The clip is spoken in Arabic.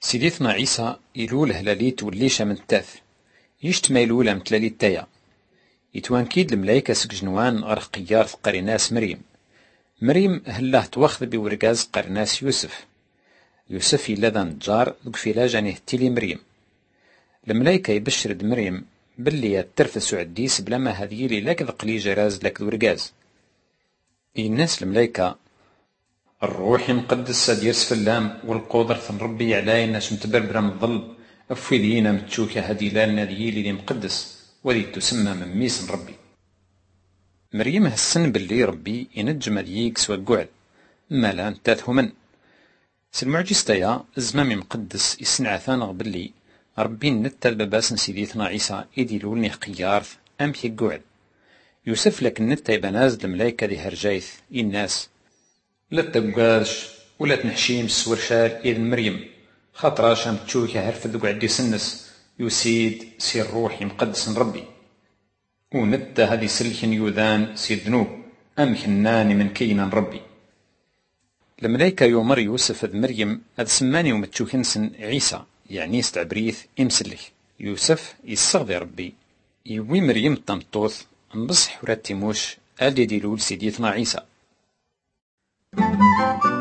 سيديتنا عيسى يلول هلاليت وليشا من التاث يشتما يلولا متلاليت تايا يتوانكيد الملايكة سكجنوان غير قيار قريناس مريم هلاه توخذ بورقاز قرناس يوسف إلا ذا نجار ذوك فيلاجانيه تيلي مريم. الملايكة يبشرد مريم باللي ترفس عديس بلا ما هذي لي لك ذقلي جراز لك ذورقاز. الناس الملايكة الروح مقدس ديرس فلام والقدرة ربي على الناس متبربرة من الظل افيدينا متشوكة هذه لنا ديالي مقدس ودي تسمى من ميس ربي. مريم هالسن باللي ربي ينجم ديكس وقعد مالا انتاثه من سالمعجزتيا الزمام مقدس يسنع ثانغ باللي ربي نتا باباس سيديتنا عيسى يديلولني قيارث امشي قعد يوسف لك نتا يبناز الملايكة دي هرجايث الناس لا تقاش ولا تنحشيم السورشال إذن مريم خاطراش ام تشوكي هرفذ قعد يسنس يسيد سير روحي مقدس ربي ونتا هذه سلكن يوذان سير ذنوب ام خناني من كينا ربي. الملايكة يومر يوسف ذ مريم هذ سماني ومتشوكنسن عيسى يعني استعبريث امسلك يوسف يستغذي ربي يوي مريم طمطوث انبصح وراتيموش ادي ديلول سيديتنا عيسى.